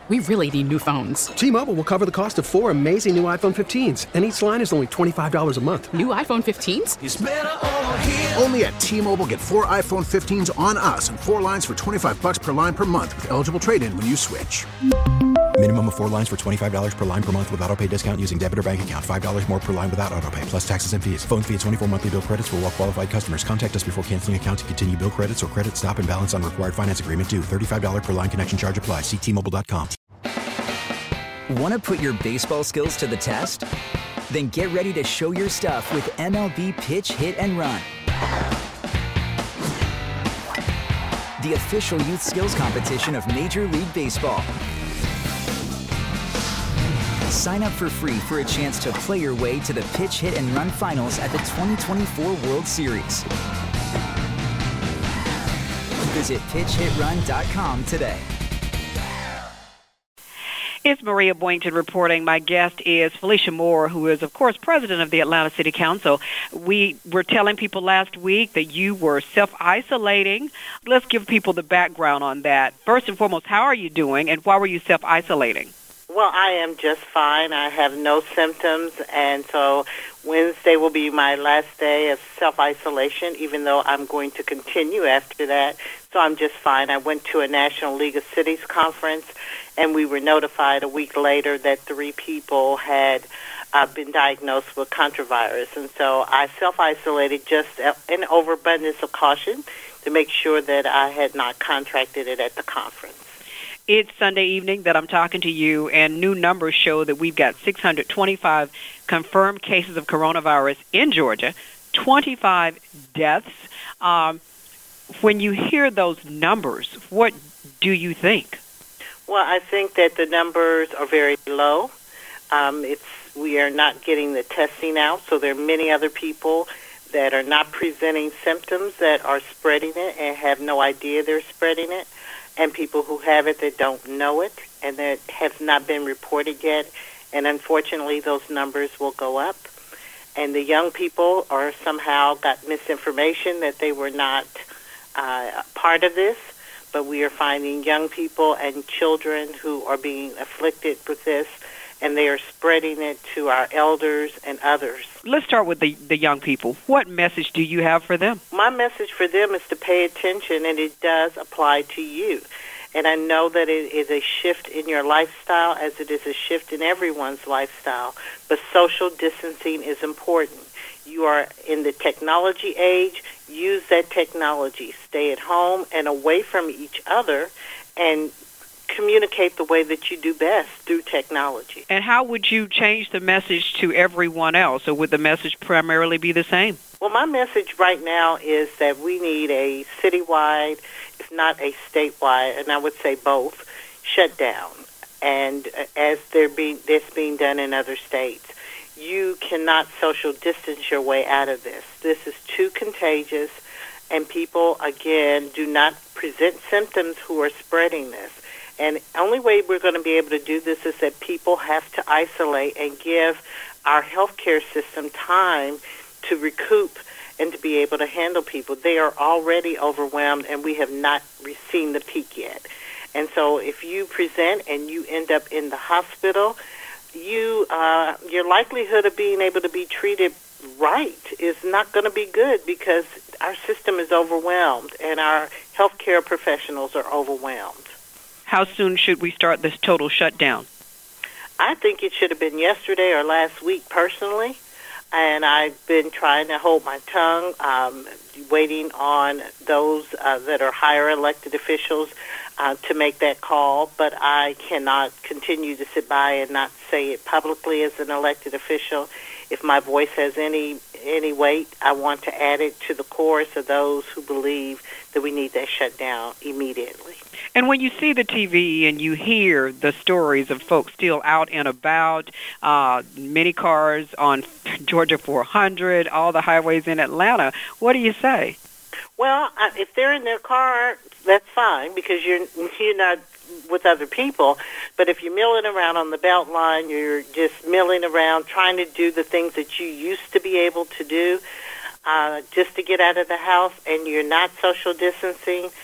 We really need new phones. T-Mobile will cover the cost of 4 amazing new iPhone 15s, and each line is only $25 a month. New iPhone 15s? It's better over here. Only at T-Mobile, get 4 iPhone 15s on us and 4 lines for $25 per line per month with eligible trade-in when you switch. Minimum of 4 lines for $25 per line per month with autopay discount using debit or bank account. $5 more per line without autopay, plus taxes and fees. Phone fee at 24 monthly bill credits for well-qualified customers. Contact us before canceling account to continue bill credits or credit stop and balance on required finance agreement due. $35 per line connection charge applies. See T-Mobile.com. Want to put your baseball skills to the test? Then get ready to show your stuff with MLB Pitch, Hit, and Run. The official youth skills competition of Major League Baseball. Sign up for free for a chance to play your way to the Pitch, Hit, and Run finals at the 2024 World Series. Visit pitchhitrun.com today. It's Maria Boynton reporting. My guest is Felicia Moore, who is, of course, president of the Atlanta City Council. We were telling people last week that you were self-isolating. Let's give people the background on that. First and foremost, how are you doing, and why were you self-isolating? Well, I am just fine. I have no symptoms, and so Wednesday will be my last day of self-isolation, even though I'm going to continue after that. So I'm just fine. I went to a National League of Cities conference, and we were notified a week later that 3 people had been diagnosed with contravirus. And so I self-isolated just in overabundance of caution to make sure that I had not contracted it at the conference. It's Sunday evening that I'm talking to you, and new numbers show that we've got 625 confirmed cases of coronavirus in Georgia, 25 deaths. When you hear those numbers, what do you think? Well, I think that the numbers are very low. We are not getting the testing out, so there are many other people that are not presenting symptoms that are spreading it and have no idea they're spreading it, and people who have it that don't know it and that have not been reported yet. And unfortunately, those numbers will go up. And the young people are somehow got misinformation that they were not part of this, but we are finding young people and children who are being afflicted with this, and they are spreading it to our elders and others. Let's start with the young people. What message do you have for them? My message for them is to pay attention, and it does apply to you. And I know that it is a shift in your lifestyle as it is a shift in everyone's lifestyle, but social distancing is important. You are in the technology age. Use that technology. Stay at home and away from each other and communicate the way that you do best through technology. And how would you change the message to everyone else, or would the message primarily be the same? Well, my message right now is that we need a citywide, if not a statewide, and I would say both, shutdown. And as that's being done in other states. You cannot social distance your way out of this. This is too contagious, and people, again, do not present symptoms who are spreading this. And the only way we're going to be able to do this is that people have to isolate and give our healthcare system time to recoup and to be able to handle people. They are already overwhelmed, and we have not seen the peak yet. And so if you present and you end up in the hospital, your likelihood of being able to be treated right is not going to be good because our system is overwhelmed and our healthcare professionals are overwhelmed. How soon should we start this total shutdown? I think it should have been yesterday or last week personally, and I've been trying to hold my tongue, waiting on those that are higher elected officials to make that call, but I cannot continue to sit by and not say it publicly as an elected official. If my voice has any weight, I want to add it to the chorus of those who believe that we need that shut down immediately. And when you see the TV and you hear the stories of folks still out and about, many cars on Georgia 400, all the highways in Atlanta, what do you say? Well, if they're in their car, that's fine because you're not with other people. But if you're milling around on the belt line, you're just milling around trying to do the things that you used to be able to do just to get out of the house, and you're not social distancing,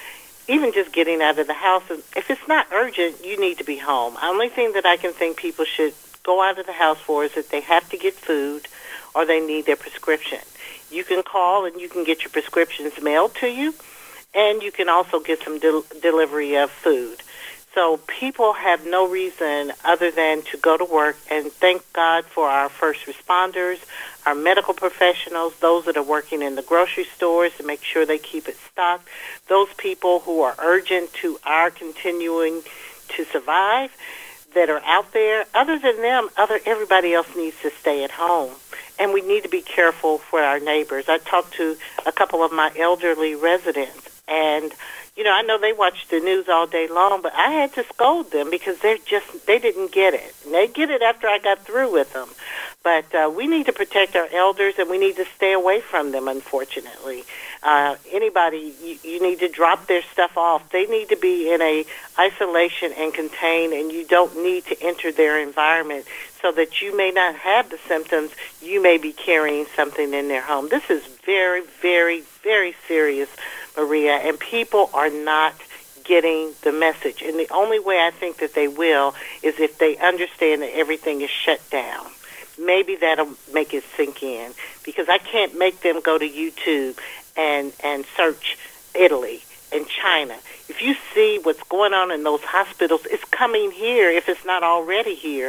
even just getting out of the house. If it's not urgent, you need to be home. The only thing that I can think people should go out of the house for is that they have to get food or they need their prescription. You can call and you can get your prescriptions mailed to you, and you can also get some delivery of food. So people have no reason other than to go to work, and thank God for our first responders, our medical professionals, those that are working in the grocery stores to make sure they keep it stocked, those people who are urgent to our continuing to survive that are out there. Other than them, everybody else needs to stay at home. And we need to be careful for our neighbors. I talked to a couple of my elderly residents, and I know they watch the news all day long, but I had to scold them because they didn't get it. And they get it after I got through with them. But we need to protect our elders, and we need to stay away from them, unfortunately. Anybody, you need to drop their stuff off. They need to be in a isolation and contained, and you don't need to enter their environment so that you may not have the symptoms. You may be carrying something in their home. This is very, very, very serious, Maria, and people are not getting the message. And the only way I think that they will is if they understand that everything is shut down. Maybe that'll make it sink in, because I can't make them go to YouTube and search Italy and China. If you see what's going on in those hospitals, it's coming here. If it's not already here,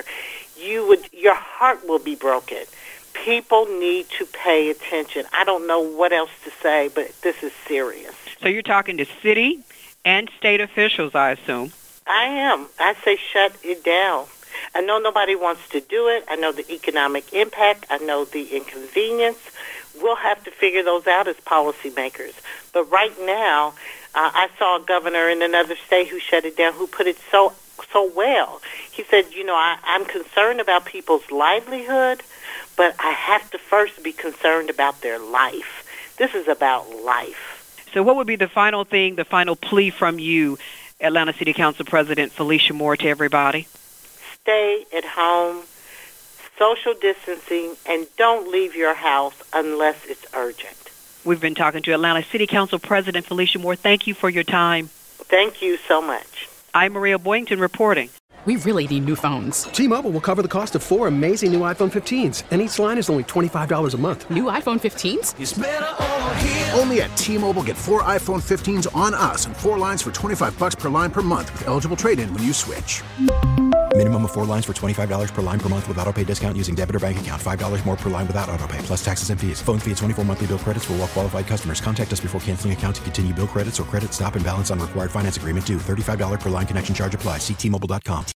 your heart will be broken. People need to pay attention. I don't know what else to say, but this is serious. So you're talking to city and state officials, I assume. I am. I say shut it down. I know nobody wants to do it. I know the economic impact. I know the inconvenience. We'll have to figure those out as policymakers. But right now, I saw a governor in another state who shut it down, who put it so well. He said, I'm concerned about people's livelihood, but I have to first be concerned about their life. This is about life. So what would be the final thing, the final plea from you, Atlanta City Council President Felicia Moore, to everybody? Stay at home, social distancing, and don't leave your house unless it's urgent. We've been talking to Atlanta City Council President Felicia Moore. Thank you for your time. Thank you so much. I'm Maria Boynton reporting. We really need new phones. T-Mobile will cover the cost of 4 amazing new iPhone 15s, and each line is only $25 a month. New iPhone 15s? It's better over here. Only at T-Mobile, get 4 iPhone 15s on us and 4 lines for $25 per line per month with eligible trade-in when you switch. Minimum of 4 lines for $25 per line per month with autopay discount using debit or bank account. $5 more per line without autopay, plus taxes and fees. Phone fee at 24 monthly bill credits for well-qualified customers. Contact us before canceling account to continue bill credits or credit stop and balance on required finance agreement due. $35 per line connection charge applies. See T-Mobile.com.